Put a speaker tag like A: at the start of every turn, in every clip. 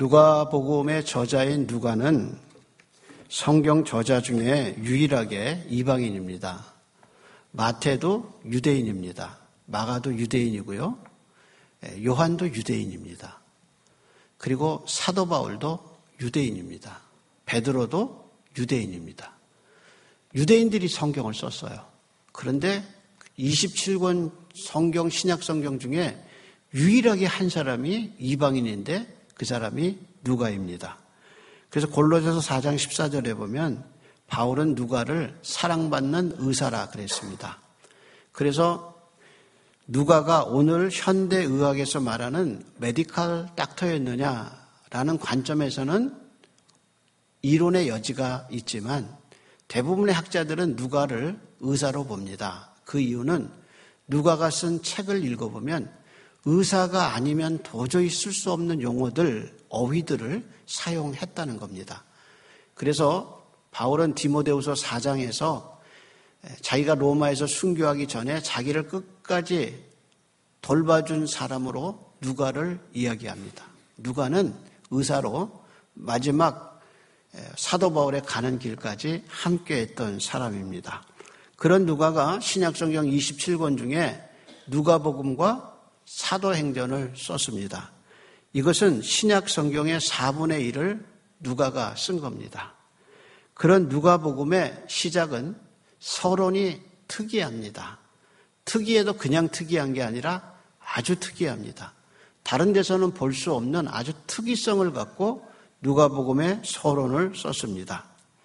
A: 누가복음의 저자인 누가는 성경 저자 중에 유일하게 이방인입니다. 마태도 유대인입니다. 마가도 유대인이고요. 요한도 유대인입니다. 그리고 사도 바울도 유대인입니다. 베드로도 유대인입니다. 유대인들이 성경을 썼어요. 그런데 27권 성경, 신약 성경 중에 유일하게 한 사람이 이방인인데 그 사람이 누가입니다. 그래서 골로새서 4장 14절에 보면 바울은 누가를 사랑받는 의사라 그랬습니다. 그래서 누가가 오늘 현대의학에서 말하는 메디컬 닥터였느냐라는 관점에서는 이론의 여지가 있지만 대부분의 학자들은 누가를 의사로 봅니다. 그 이유는 누가가 쓴 책을 읽어보면 의사가 아니면 도저히 쓸 수 없는 용어들, 어휘들을 사용했다는 겁니다. 그래서 바울은 디모데후서 4장에서 자기가 로마에서 순교하기 전에 자기를 끝까지 돌봐준 사람으로 누가를 이야기합니다. 누가는 의사로 마지막 사도 바울에 가는 길까지 함께했던 사람입니다. 그런 누가가 신약성경 27권 중에 누가복음과 사도행전을 썼습니다. 이것은 신약성경의 4분의 1을 누가가 쓴 겁니다. 그런 누가복음의 시작은 서론이 특이합니다. 특이해도 그냥 특이한 게 아니라 아주 특이합니다. 다른 데서는 볼 수 없는 아주 특이성을 갖고 누가복음의 서론을 썼습니다.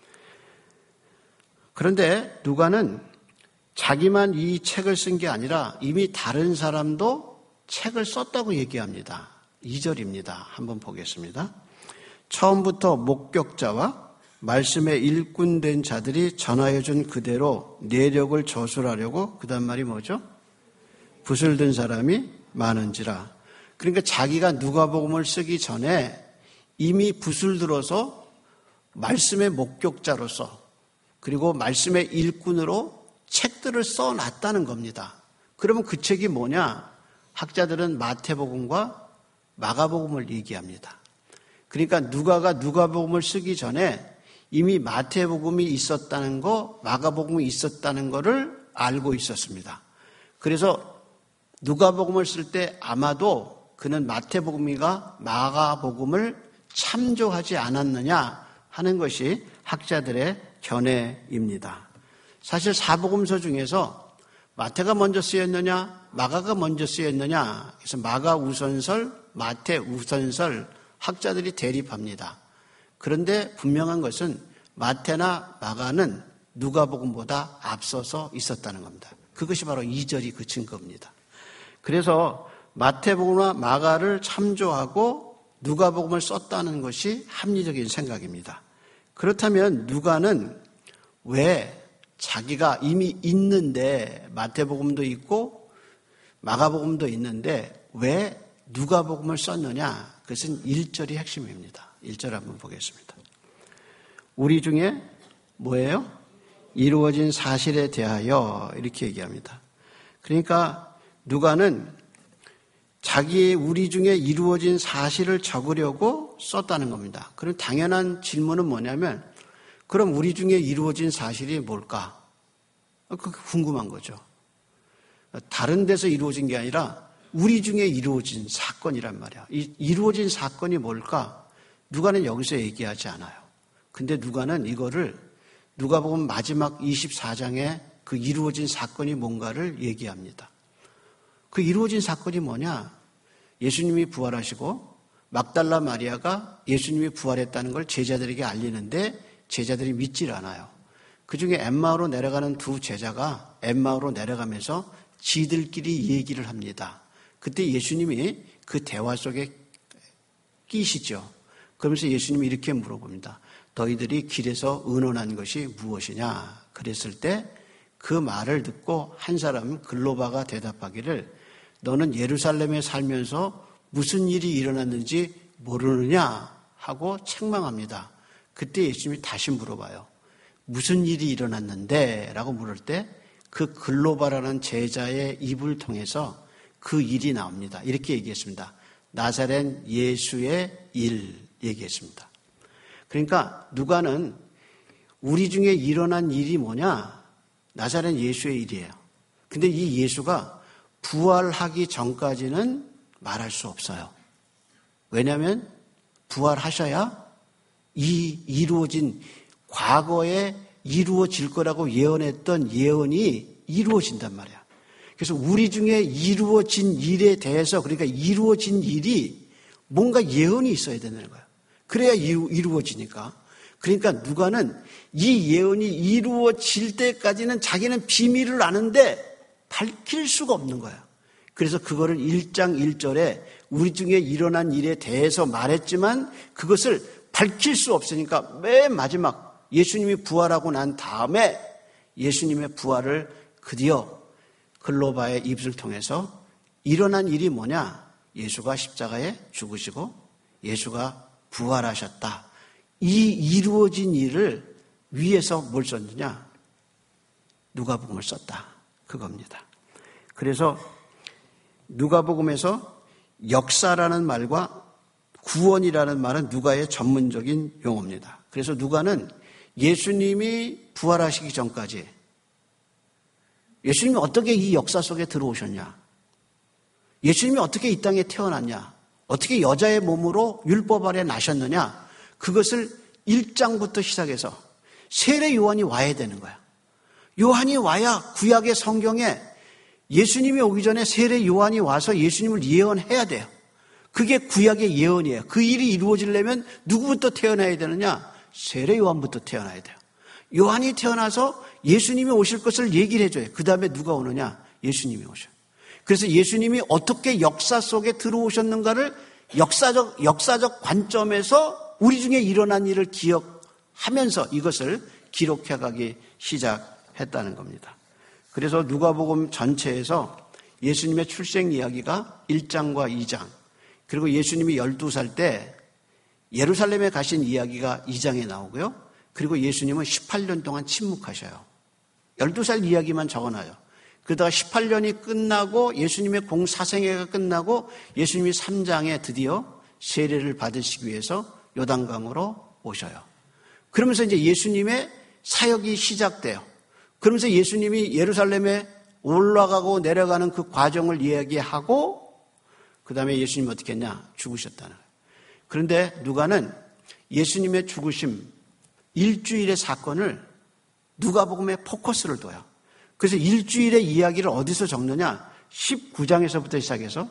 A: 그런데 누가는 자기만 이 책을 쓴 게 아니라 이미 다른 사람도 책을 썼다고 얘기합니다. 2절입니다. 한번 보겠습니다. 처음부터 목격자와 말씀에 일꾼된 자들이 전하여준 그대로 내력을 저술하려고 그 다음 말이 뭐죠? 붓을 든 사람이 많은지라. 그러니까 자기가 누가복음을 쓰기 전에 이미 붓을 들어서 말씀의 목격자로서 그리고 말씀의 일꾼으로 책들을 써놨다는 겁니다. 그러면 그 책이 뭐냐? 학자들은 마태복음과 마가복음을 얘기합니다. 그러니까 누가가 누가복음을 쓰기 전에 이미 마태복음이 있었다는 거, 마가복음이 있었다는 거를 알고 있었습니다. 그래서 누가복음을 쓸 때 아마도 그는 마태복음이가 마가복음을 참조하지 않았느냐 하는 것이 학자들의 견해입니다. 사실 사복음서 중에서 마태가 먼저 쓰였느냐, 마가가 먼저 쓰였느냐, 그래서 마가 우선설, 마태 우선설 학자들이 대립합니다. 그런데 분명한 것은 마태나 마가는 누가복음보다 앞서서 있었다는 겁니다. 그것이 바로 2절이 그 증거입니다. 그래서 마태복음과 마가를 참조하고 누가복음을 썼다는 것이 합리적인 생각입니다. 그렇다면 누가는 왜 자기가 이미 있는데 마태복음도 있고 마가복음도 있는데 왜 누가복음을 썼느냐? 그것은 1절이 핵심입니다. 1절 한번 보겠습니다. 우리 중에 뭐예요? 이루어진 사실에 대하여 이렇게 얘기합니다. 그러니까 누가는 자기의 우리 중에 이루어진 사실을 적으려고 썼다는 겁니다. 그럼 당연한 질문은 뭐냐면 그럼 우리 중에 이루어진 사실이 뭘까? 그게 궁금한 거죠. 다른 데서 이루어진 게 아니라 우리 중에 이루어진 사건이란 말이야. 이 이루어진 사건이 뭘까? 누가는 여기서 얘기하지 않아요. 근데 누가는 이거를 누가복음 마지막 24장에 그 이루어진 사건이 뭔가를 얘기합니다. 그 이루어진 사건이 뭐냐? 예수님이 부활하시고 막달라 마리아가 예수님이 부활했다는 걸 제자들에게 알리는데 제자들이 믿질 않아요. 그중에 엠마오로 내려가는 두 제자가 엠마오로 내려가면서 지들끼리 얘기를 합니다. 그때 예수님이 그 대화 속에 끼시죠. 그러면서 예수님이 이렇게 물어봅니다. 너희들이 길에서 의논한 것이 무엇이냐? 그랬을 때 그 말을 듣고 한 사람 글로바가 대답하기를 너는 예루살렘에 살면서 무슨 일이 일어났는지 모르느냐? 하고 책망합니다. 그때 예수님이 다시 물어봐요. 무슨 일이 일어났는데? 라고 물을 때 그 글로바라는 제자의 입을 통해서 그 일이 나옵니다. 이렇게 얘기했습니다. 나사렛 예수의 일. 얘기했습니다. 그러니까 누가는 우리 중에 일어난 일이 뭐냐? 나사렛 예수의 일이에요. 근데 이 예수가 부활하기 전까지는 말할 수 없어요. 왜냐하면 부활하셔야 이 이루어진 과거에 이루어질 거라고 예언했던 예언이 이루어진단 말이야. 그래서 우리 중에 이루어진 일에 대해서 그러니까 이루어진 일이 뭔가 예언이 있어야 되는 거야. 그래야 이루어지니까. 그러니까 누가는 이 예언이 이루어질 때까지는 자기는 비밀을 아는데 밝힐 수가 없는 거야. 그래서 그거를 1장 1절에 우리 중에 일어난 일에 대해서 말했지만 그것을 밝힐 수 없으니까 맨 마지막 예수님이 부활하고 난 다음에 예수님의 부활을 드디어 글로바의 입술을 통해서 일어난 일이 뭐냐? 예수가 십자가에 죽으시고 예수가 부활하셨다. 이 이루어진 일을 위해서 뭘 썼느냐? 누가복음을 썼다. 그겁니다. 그래서 누가복음에서 역사라는 말과 구원이라는 말은 누가의 전문적인 용어입니다. 그래서 누가는 예수님이 부활하시기 전까지 예수님이 어떻게 이 역사 속에 들어오셨냐? 예수님이 어떻게 이 땅에 태어났냐? 어떻게 여자의 몸으로 율법 아래 나셨느냐? 그것을 1장부터 시작해서 세례 요한이 와야 되는 거야. 요한이 와야 구약의 성경에 예수님이 오기 전에 세례 요한이 와서 예수님을 예언해야 돼요. 그게 구약의 예언이에요. 그 일이 이루어지려면 누구부터 태어나야 되느냐? 세례 요한부터 태어나야 돼요. 요한이 태어나서 예수님이 오실 것을 얘기를 해줘요. 그 다음에 누가 오느냐? 예수님이 오셔요. 그래서 예수님이 어떻게 역사 속에 들어오셨는가를 역사적 관점에서 우리 중에 일어난 일을 기억하면서 이것을 기록해가기 시작했다는 겁니다. 그래서 누가복음 전체에서 예수님의 출생 이야기가 1장과 2장, 그리고 예수님이 12살 때 예루살렘에 가신 이야기가 2장에 나오고요. 그리고 예수님은 18년 동안 침묵하셔요. 12살 이야기만 적어놔요. 그러다가 18년이 끝나고 예수님의 공사생애가 끝나고 예수님이 3장에 드디어 세례를 받으시기 위해서 요단강으로 오셔요. 그러면서 이제 예수님의 사역이 시작돼요. 그러면서 예수님이 예루살렘에 올라가고 내려가는 그 과정을 이야기하고 그 다음에 예수님이 어떻게 했냐? 죽으셨다는 거예요. 그런데 누가는 예수님의 죽으심 일주일의 사건을 누가복음에 포커스를 둬요. 그래서 일주일의 이야기를 어디서 적느냐? 19장에서부터 시작해서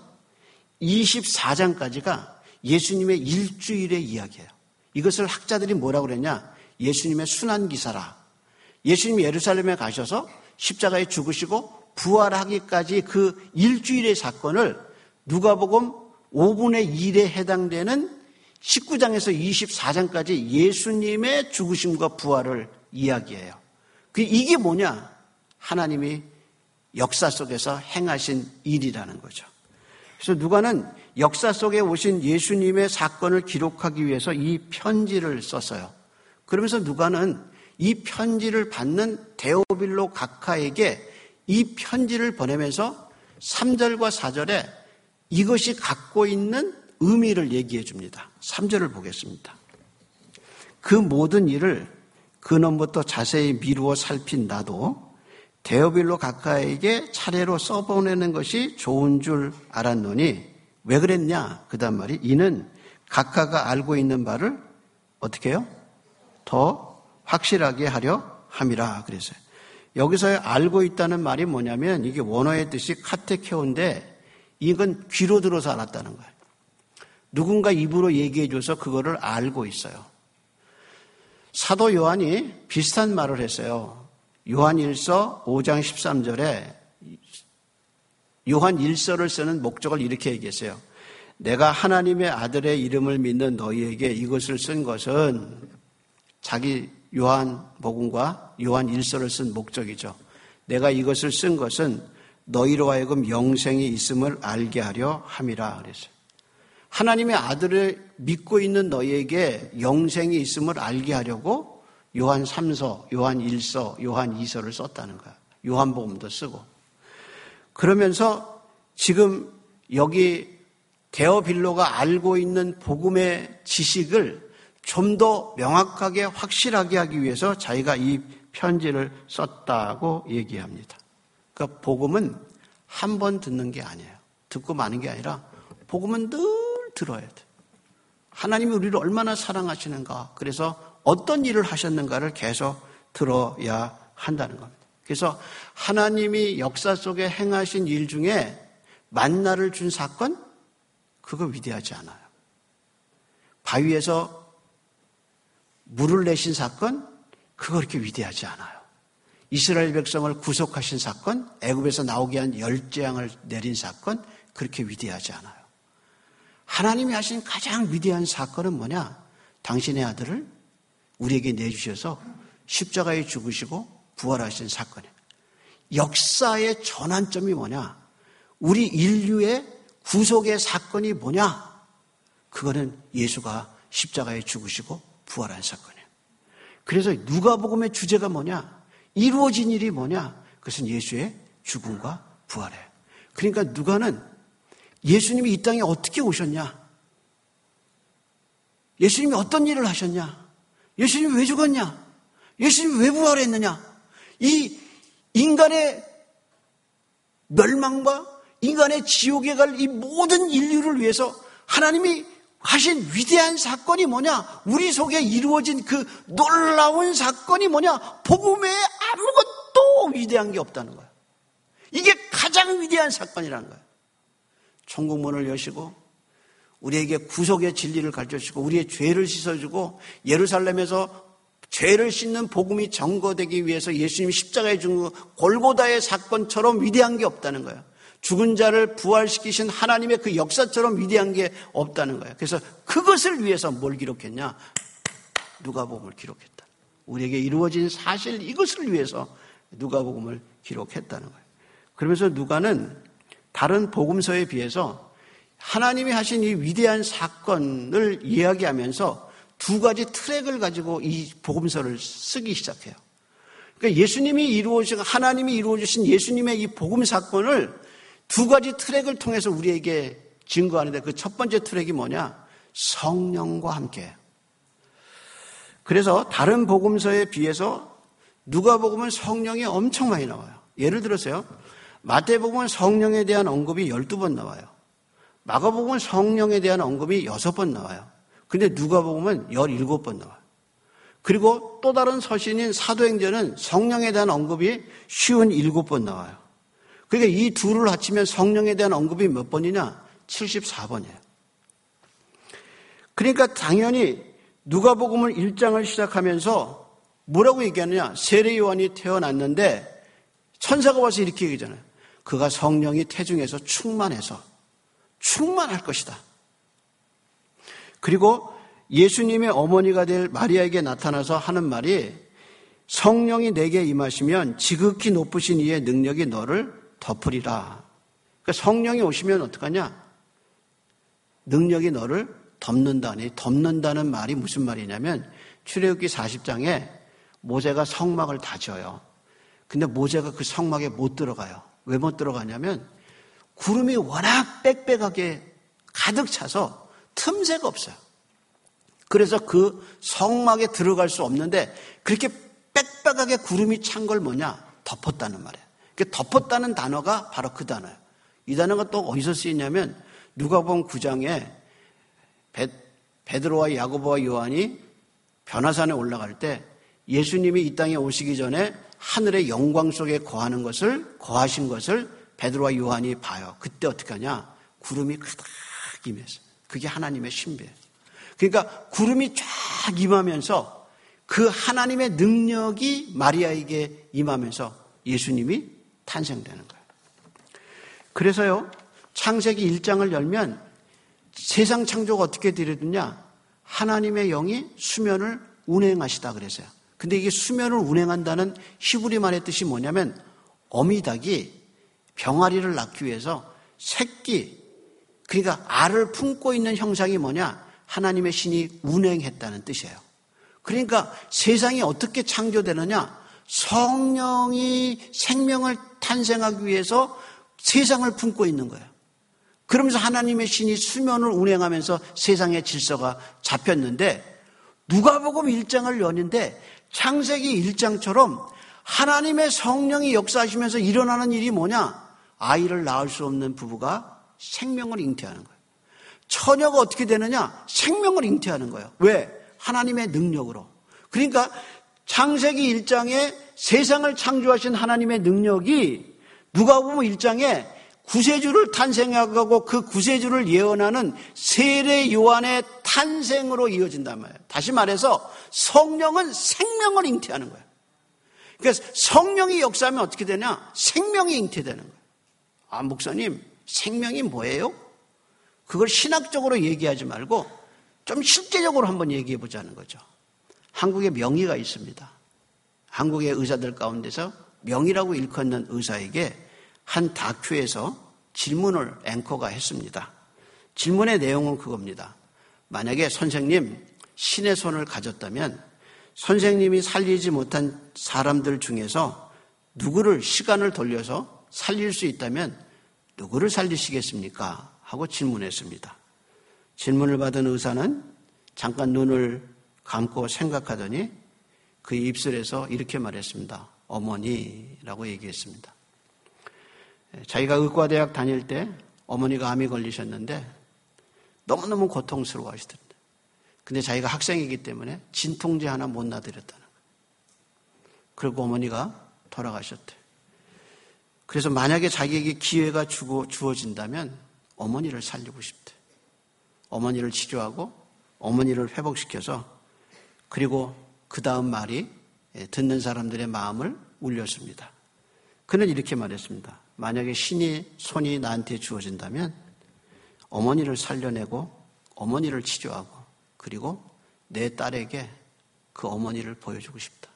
A: 24장까지가 예수님의 일주일의 이야기예요. 이것을 학자들이 뭐라고 그랬냐? 예수님의 순환기사라. 예수님이 예루살렘에 가셔서 십자가에 죽으시고 부활하기까지 그 일주일의 사건을 누가복음 5분의 1에 해당되는 19장에서 24장까지 예수님의 죽으심과 부활을 이야기해요. 이게 뭐냐? 하나님이 역사 속에서 행하신 일이라는 거죠. 그래서 누가는 역사 속에 오신 예수님의 사건을 기록하기 위해서 이 편지를 썼어요. 그러면서 누가는 이 편지를 받는 데오빌로 각하에게 이 편지를 보내면서 3절과 4절에 이것이 갖고 있는 의미를 얘기해 줍니다. 3절을 보겠습니다. 그 모든 일을 근원부터 자세히 미루어 살핀 나도 데오빌로 각하에게 차례로 써보내는 것이 좋은 줄 알았노니 왜 그랬냐? 그 다음 말이 이는 각하가 알고 있는 바를 어떻게 해요? 더 확실하게 하려 함이라 그랬어요. 여기서 알고 있다는 말이 뭐냐면 이게 원어의 뜻이 카테케오인데 이건 귀로 들어서 알았다는 거예요. 누군가 입으로 얘기해줘서 그거를 알고 있어요. 사도 요한이 비슷한 말을 했어요. 요한 1서 5장 13절에 요한 1서를 쓰는 목적을 이렇게 얘기했어요. 내가 하나님의 아들의 이름을 믿는 너희에게 이것을 쓴 것은 자기 요한복음과 요한 1서를 쓴 목적이죠. 내가 이것을 쓴 것은 너희로 하여금 영생이 있음을 알게 하려 함이라 그랬어요. 하나님의 아들을 믿고 있는 너희에게 영생이 있음을 알게 하려고 요한 3서, 요한 1서, 요한 2서를 썼다는 거야. 요한복음도 쓰고. 그러면서 지금 여기 데오빌로가 알고 있는 복음의 지식을 좀 더 명확하게 확실하게 하기 위해서 자기가 이 편지를 썼다고 얘기합니다. 그러니까 복음은 한 번 듣는 게 아니에요. 듣고 마는 게 아니라 복음은 늘 들어야 돼. 하나님이 우리를 얼마나 사랑하시는가, 그래서 어떤 일을 하셨는가를 계속 들어야 한다는 겁니다. 그래서 하나님이 역사 속에 행하신 일 중에 만나를 준 사건, 그거 위대하지 않아요. 바위에서 물을 내신 사건, 그거 그렇게 위대하지 않아요. 이스라엘 백성을 구속하신 사건, 애굽에서 나오게 한 10재앙을 내린 사건, 그렇게 위대하지 않아요. 하나님이 하신 가장 위대한 사건은 뭐냐? 당신의 아들을 우리에게 내주셔서 십자가에 죽으시고 부활하신 사건이에요. 역사의 전환점이 뭐냐? 우리 인류의 구속의 사건이 뭐냐? 그거는 예수가 십자가에 죽으시고 부활한 사건이에요. 그래서 누가복음의 주제가 뭐냐? 이루어진 일이 뭐냐? 그것은 예수의 죽음과 부활이에요. 그러니까 누가는 예수님이 이 땅에 어떻게 오셨냐? 예수님이 어떤 일을 하셨냐? 예수님이 왜 죽었냐? 예수님이 왜 부활했느냐? 이 인간의 멸망과 인간의 지옥에 갈 이 모든 인류를 위해서 하나님이 하신 위대한 사건이 뭐냐? 우리 속에 이루어진 그 놀라운 사건이 뭐냐? 복음에 아무것도 위대한 게 없다는 거예요. 이게 가장 위대한 사건이라는 거예요. 천국문을 여시고 우리에게 구속의 진리를 가르쳐주시고 우리의 죄를 씻어주고 예루살렘에서 죄를 씻는 복음이 전거되기 위해서 예수님이 십자가에 죽은 골고다의 사건처럼 위대한 게 없다는 거예요. 죽은 자를 부활시키신 하나님의 그 역사처럼 위대한 게 없다는 거예요. 그래서 그것을 위해서 뭘 기록했냐? 누가복음을 기록했다. 우리에게 이루어진 사실 이것을 위해서 누가복음을 기록했다는 거예요. 그러면서 누가는 다른 복음서에 비해서 하나님이 하신 이 위대한 사건을 이야기하면서 두 가지 트랙을 가지고 이 복음서를 쓰기 시작해요. 그러니까 예수님이 이루어진, 하나님이 이루어주신 예수님의 이 복음 사건을 두 가지 트랙을 통해서 우리에게 증거하는데 그 첫 번째 트랙이 뭐냐? 성령과 함께. 그래서 다른 복음서에 비해서 누가복음은 성령이 엄청 많이 나와요. 예를 들어서요. 마태복음은 성령에 대한 언급이 12번 나와요. 마가복음은 성령에 대한 언급이 6번 나와요. 근데 누가복음은 17번 나와요. 그리고 또 다른 서신인 사도행전은 성령에 대한 언급이 57번 나와요. 그러니까 이 둘을 합치면 성령에 대한 언급이 몇 번이냐? 74번이에요. 그러니까 당연히 누가복음을 1장을 시작하면서 뭐라고 얘기하느냐? 세례 요한이 태어났는데 천사가 와서 이렇게 얘기하잖아요. 그가 성령이 태중에서 충만해서 충만할 것이다. 그리고 예수님의 어머니가 될 마리아에게 나타나서 하는 말이 성령이 내게 임하시면 지극히 높으신 이의 능력이 너를 덮으리라. 그러니까 성령이 오시면 어떡하냐? 능력이 너를 덮는다니. 덮는다는 말이 무슨 말이냐면 출애굽기 40장에 모세가 성막을 다 지어요. 근데 모세가 그 성막에 못 들어가요. 왜 못 들어가냐면 구름이 워낙 빽빽하게 가득 차서 틈새가 없어요. 그래서 그 성막에 들어갈 수 없는데 그렇게 빽빽하게 구름이 찬 걸 뭐냐? 덮었다는 말이에요. 덮었다는 단어가 바로 그 단어예요. 이 단어가 또 어디서 쓰이냐면 누가복음 9장에 베드로와 야고보와 요한이 변화산에 올라갈 때 예수님이 이 땅에 오시기 전에 하늘의 영광 속에 거하신 것을 베드로와 요한이 봐요. 그때 어떻게 하냐? 구름이 크다 임했어요. 그게 하나님의 신비예요. 그러니까 구름이 쫙 임하면서 그 하나님의 능력이 마리아에게 임하면서 예수님이 탄생되는 거예요. 그래서요, 창세기 1장을 열면 세상 창조가 어떻게 되느냐? 하나님의 영이 수면을 운행하시다 그랬어요. 근데 이게 수면을 운행한다는 히브리 말의 뜻이 뭐냐면 어미닭이 병아리를 낳기 위해서 새끼, 그러니까 알을 품고 있는 형상이 뭐냐? 하나님의 신이 운행했다는 뜻이에요. 그러니까 세상이 어떻게 창조되느냐? 성령이 생명을 탄생하기 위해서 세상을 품고 있는 거예요. 그러면서 하나님의 신이 수면을 운행하면서 세상의 질서가 잡혔는데 누가복음 1장을 여는데 창세기 1장처럼 하나님의 성령이 역사하시면서 일어나는 일이 뭐냐? 아이를 낳을 수 없는 부부가 생명을 잉태하는 거예요. 처녀가 어떻게 되느냐? 생명을 잉태하는 거예요. 왜? 하나님의 능력으로. 그러니까 창세기 1장에 세상을 창조하신 하나님의 능력이 누가복음 1장에 구세주를 탄생하고 그 구세주를 예언하는 세례 요한의 탄생으로 이어진단 말이에요. 다시 말해서 성령은 생명을 잉태하는 거예요. 그러니까 성령이 역사하면 어떻게 되냐? 생명이 잉태되는 거예요. 아, 목사님, 생명이 뭐예요? 그걸 신학적으로 얘기하지 말고 좀 실제적으로 한번 얘기해 보자는 거죠. 한국에 명의가 있습니다. 한국의 의사들 가운데서 명의라고 일컫는 의사에게 한 다큐에서 질문을 앵커가 했습니다. 질문의 내용은 그겁니다. 만약에 선생님, 신의 손을 가졌다면 선생님이 살리지 못한 사람들 중에서 누구를 시간을 돌려서 살릴 수 있다면 누구를 살리시겠습니까? 하고 질문했습니다. 질문을 받은 의사는 잠깐 눈을 감고 생각하더니 그의 입술에서 이렇게 말했습니다. 어머니라고 얘기했습니다. 자기가 의과대학 다닐 때 어머니가 암이 걸리셨는데 너무너무 고통스러워 하시더랍니다. 근데 자기가 학생이기 때문에 진통제 하나 못 놔드렸다는 거예요. 그리고 어머니가 돌아가셨대요. 그래서 만약에 자기에게 기회가 주어진다면 어머니를 살리고 싶대요. 어머니를 치료하고 어머니를 회복시켜서 그리고 그 다음 말이 듣는 사람들의 마음을 울렸습니다. 그는 이렇게 말했습니다. 만약에 신이 손이 나한테 주어진다면 어머니를 살려내고 어머니를 치료하고 그리고 내 딸에게 그 어머니를 보여주고 싶다.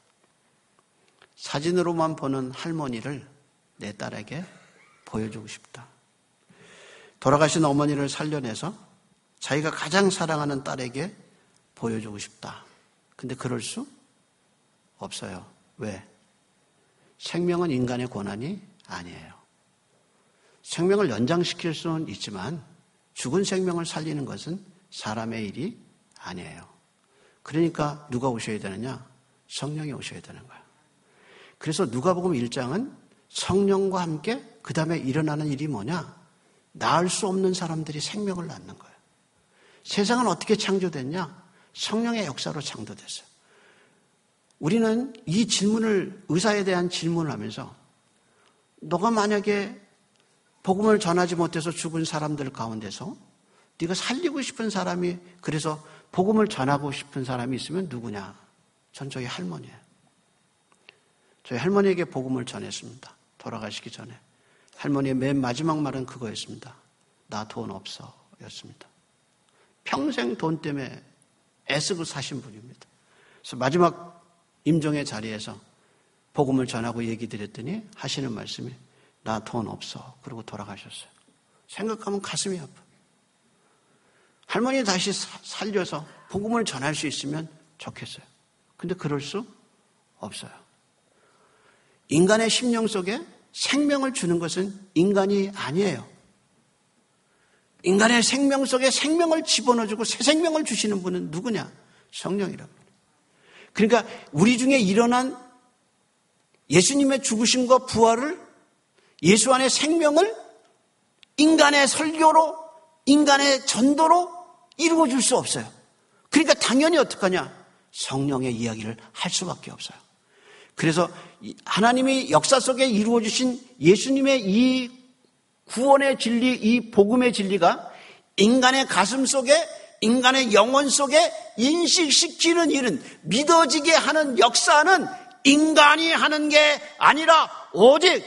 A: 사진으로만 보는 할머니를 내 딸에게 보여주고 싶다. 돌아가신 어머니를 살려내서 자기가 가장 사랑하는 딸에게 보여주고 싶다. 근데 그럴 수 없어요. 왜? 생명은 인간의 권한이 아니에요. 생명을 연장시킬 수는 있지만 죽은 생명을 살리는 것은 사람의 일이 아니에요. 그러니까 누가 오셔야 되느냐? 성령이 오셔야 되는 거예요. 그래서 누가복음 1장은 성령과 함께 그 다음에 일어나는 일이 뭐냐? 낳을 수 없는 사람들이 생명을 낳는 거예요. 세상은 어떻게 창조됐냐? 성령의 역사로 창조됐어요. 우리는 이 질문을, 의사에 대한 질문을 하면서 너가 만약에 복음을 전하지 못해서 죽은 사람들 가운데서 네가 살리고 싶은 사람이, 그래서 복음을 전하고 싶은 사람이 있으면 누구냐? 전 저희 할머니예요. 저희 할머니에게 복음을 전했습니다. 돌아가시기 전에. 할머니의 맨 마지막 말은 그거였습니다. 나 돈 없어 였습니다. 평생 돈 때문에 애쓰고 사신 분입니다. 그래서 마지막 임종의 자리에서 복음을 전하고 얘기 드렸더니 하시는 말씀이 나 돈 없어. 그러고 돌아가셨어요. 생각하면 가슴이 아파. 할머니 다시 살려서 복음을 전할 수 있으면 좋겠어요. 근데 그럴 수 없어요. 인간의 심령 속에 생명을 주는 것은 인간이 아니에요. 인간의 생명 속에 생명을 집어넣어주고 새 생명을 주시는 분은 누구냐? 성령이랍니다. 그러니까 우리 중에 일어난 예수님의 죽으심과 부활을, 예수 안의 생명을 인간의 설교로, 인간의 전도로 이루어줄 수 없어요. 그러니까 당연히 어떡하냐? 성령의 이야기를 할 수밖에 없어요. 그래서 하나님이 역사 속에 이루어주신 예수님의 이 구원의 진리, 이 복음의 진리가 인간의 가슴 속에, 인간의 영혼 속에 인식시키는 일은, 믿어지게 하는 역사는 인간이 하는 게 아니라 오직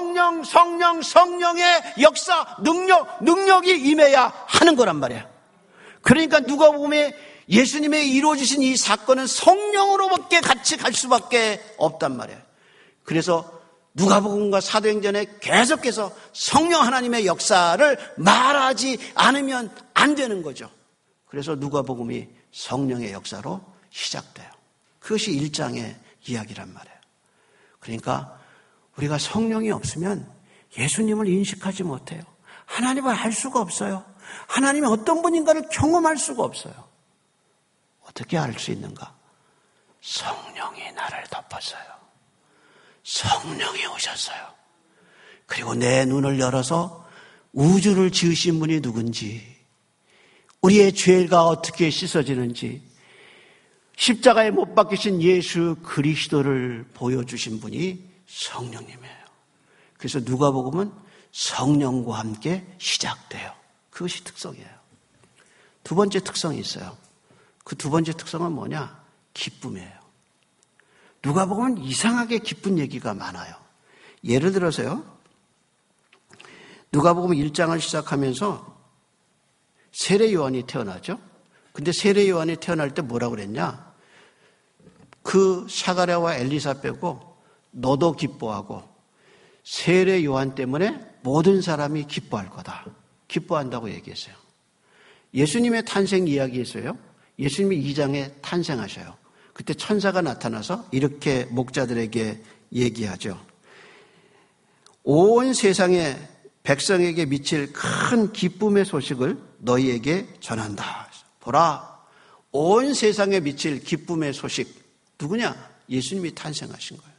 A: 성령의 역사, 능력이 임해야 하는 거란 말이에요. 그러니까 누가복음에 예수님의 이루어지신 이 사건은 성령으로밖에 같이 갈 수밖에 없단 말이에요. 그래서 누가복음과 사도행전에 계속해서 성령 하나님의 역사를 말하지 않으면 안 되는 거죠. 그래서 누가복음이 성령의 역사로 시작돼요. 그것이 1장의 이야기란 말이에요. 그러니까 우리가 성령이 없으면 예수님을 인식하지 못해요. 하나님을 알 수가 없어요. 하나님이 어떤 분인가를 경험할 수가 없어요. 어떻게 알 수 있는가? 성령이 나를 덮었어요. 성령이 오셨어요. 그리고 내 눈을 열어서 우주를 지으신 분이 누군지, 우리의 죄가 어떻게 씻어지는지, 십자가에 못 박히신 예수 그리스도를 보여주신 분이 성령님이에요. 그래서 누가복음은 성령과 함께 시작돼요. 그것이 특성이에요. 두 번째 특성이 있어요. 그 두 번째 특성은 뭐냐? 기쁨이에요. 누가복음은 이상하게 기쁜 얘기가 많아요. 예를 들어서요, 누가복음 1장을 시작하면서 세례 요한이 태어나죠. 근데 세례 요한이 태어날 때 뭐라고 그랬냐? 그 사가랴와 엘리사 빼고 너도 기뻐하고 세례 요한 때문에 모든 사람이 기뻐할 거다. 기뻐한다고 얘기했어요. 예수님의 탄생 이야기에서요, 예수님이 2장에 탄생하셔요. 그때 천사가 나타나서 이렇게 목자들에게 얘기하죠. 온 세상에 백성에게 미칠 큰 기쁨의 소식을 너희에게 전한다. 보라, 온 세상에 미칠 기쁨의 소식. 누구냐? 예수님이 탄생하신 거예요.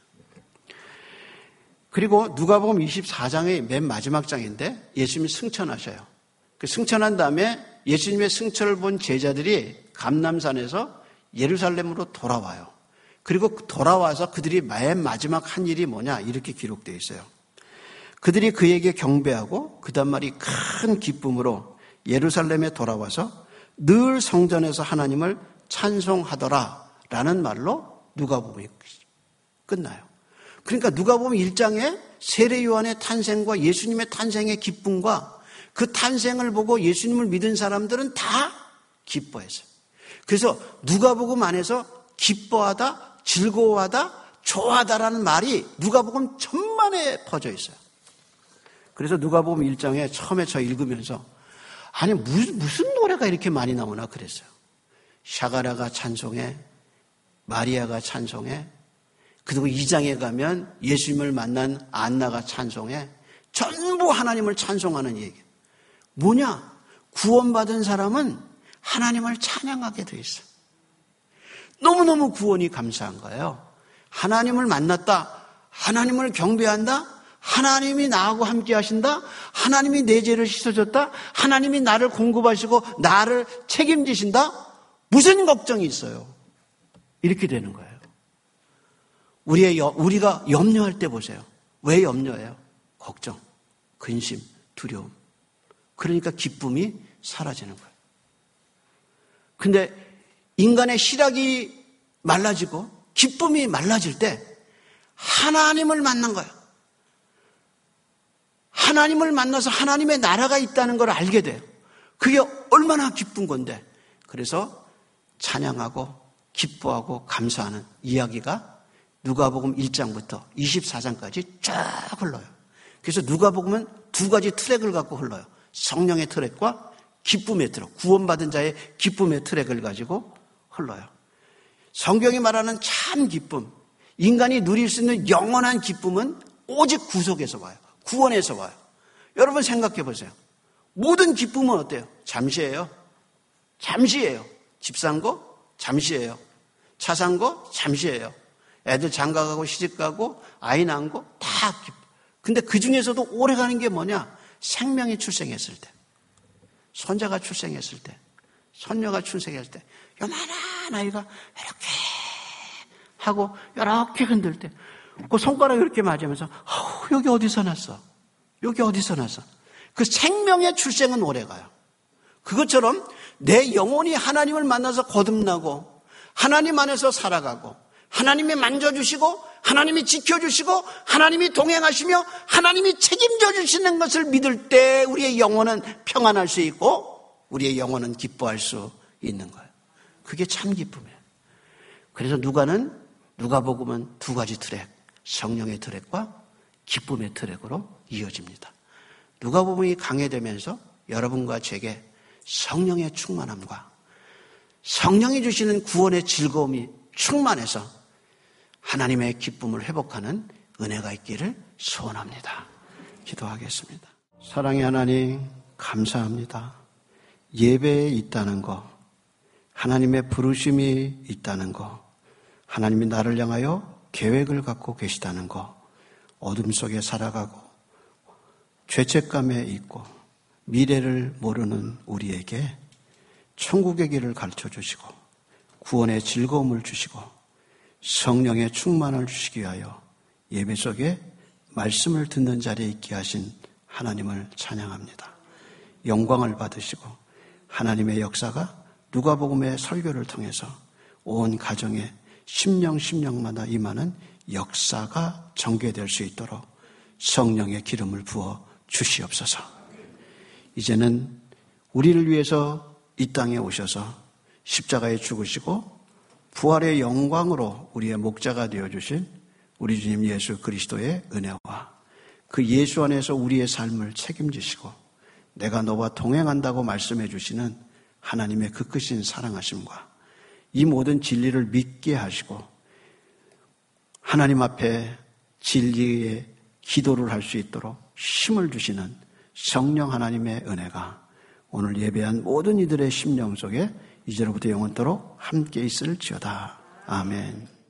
A: 그리고 누가복음 24장의 맨 마지막 장인데 예수님이 승천하셔요. 그 승천한 다음에 예수님의 승천을 본 제자들이 감람산에서 예루살렘으로 돌아와요. 그리고 돌아와서 그들이 맨 마지막 한 일이 뭐냐? 이렇게 기록되어 있어요. 그들이 그에게 경배하고 그 다음 말이 큰 기쁨으로 예루살렘에 돌아와서 늘 성전에서 하나님을 찬송하더라 라는 말로 누가복음이 끝나요. 그러니까 누가복음 1장에 세례 요한의 탄생과 예수님의 탄생의 기쁨과 그 탄생을 보고 예수님을 믿은 사람들은 다 기뻐했어요. 그래서 누가복음 안에서 기뻐하다, 즐거워하다, 좋아하다라는 말이 누가복음 전반에 퍼져 있어요. 그래서 누가복음 1장에 처음에 저 읽으면서 아니 무슨 노래가 이렇게 많이 나오나 그랬어요. 샤가랴가 찬송해, 마리아가 찬송해, 그리고 2장에 가면 예수님을 만난 안나가 찬송해. 전부 하나님을 찬송하는 얘기. 뭐냐? 구원받은 사람은 하나님을 찬양하게 돼 있어요. 너무너무 구원이 감사한 거예요. 하나님을 만났다. 하나님을 경배한다. 하나님이 나하고 함께 하신다. 하나님이 내 죄를 씻어줬다. 하나님이 나를 공급하시고 나를 책임지신다. 무슨 걱정이 있어요? 이렇게 되는 거예요. 우리가 염려할 때 보세요. 왜 염려해요? 걱정, 근심, 두려움. 그러니까 기쁨이 사라지는 거예요. 근데 인간의 희락이 말라지고 기쁨이 말라질 때 하나님을 만난 거예요. 하나님을 만나서 하나님의 나라가 있다는 걸 알게 돼요. 그게 얼마나 기쁜 건데. 그래서 찬양하고 기뻐하고 감사하는 이야기가 누가복음 1장부터 24장까지 쫙 흘러요. 그래서 누가복음은 두 가지 트랙을 갖고 흘러요. 성령의 트랙과 기쁨의 트랙, 구원받은 자의 기쁨의 트랙을 가지고 흘러요. 성경이 말하는 참 기쁨, 인간이 누릴 수 있는 영원한 기쁨은 오직 구속에서 와요. 구원에서 와요. 여러분 생각해 보세요. 모든 기쁨은 어때요? 잠시예요. 잠시예요. 집 산 거 잠시예요. 차 산 거 잠시예요. 애들 장가가고 시집가고 아이 낳은 거 다 기쁨. 근데 그 중에서도 오래 가는 게 뭐냐? 생명이 출생했을 때, 손자가 출생했을 때, 손녀가 출생했을 때, 요만한 아이가 이렇게 하고 이렇게 흔들 때 그 손가락 이렇게 맞으면서 여기 어디서 났어? 여기 어디서 났어? 그 생명의 출생은 오래 가요. 그것처럼 내 영혼이 하나님을 만나서 거듭나고 하나님 안에서 살아가고 하나님이 만져주시고 하나님이 지켜주시고 하나님이 동행하시며 하나님이 책임져 주시는 것을 믿을 때 우리의 영혼은 평안할 수 있고 우리의 영혼은 기뻐할 수 있는 거예요. 그게 참 기쁨이에요. 그래서 누가복음은 두 가지 트랙, 성령의 트랙과 기쁨의 트랙으로 이어집니다. 누가복음이 강해되면서 여러분과 제게 성령의 충만함과 성령이 주시는 구원의 즐거움이 충만해서 하나님의 기쁨을 회복하는 은혜가 있기를 소원합니다. 기도하겠습니다. 사랑의 하나님, 감사합니다. 예배에 있다는 것, 하나님의 부르심이 있다는 것, 하나님이 나를 향하여 계획을 갖고 계시다는 것, 어둠 속에 살아가고 죄책감에 있고 미래를 모르는 우리에게 천국의 길을 가르쳐 주시고 구원의 즐거움을 주시고 성령의 충만을 주시기 위하여 예배 속에 말씀을 듣는 자리에 있게 하신 하나님을 찬양합니다. 영광을 받으시고 하나님의 역사가 누가복음의 설교를 통해서 온 가정에 심령마다 임하는 역사가 전개될 수 있도록 성령의 기름을 부어 주시옵소서. 이제는 우리를 위해서 이 땅에 오셔서 십자가에 죽으시고 부활의 영광으로 우리의 목자가 되어주신 우리 주님 예수 그리스도의 은혜와 그 예수 안에서 우리의 삶을 책임지시고 내가 너와 동행한다고 말씀해 주시는 하나님의 그 크신 사랑하심과 이 모든 진리를 믿게 하시고 하나님 앞에 진리의 기도를 할 수 있도록 힘을 주시는 성령 하나님의 은혜가 오늘 예배한 모든 이들의 심령 속에 이제로부터 영원토록 함께 있을지어다. 아멘.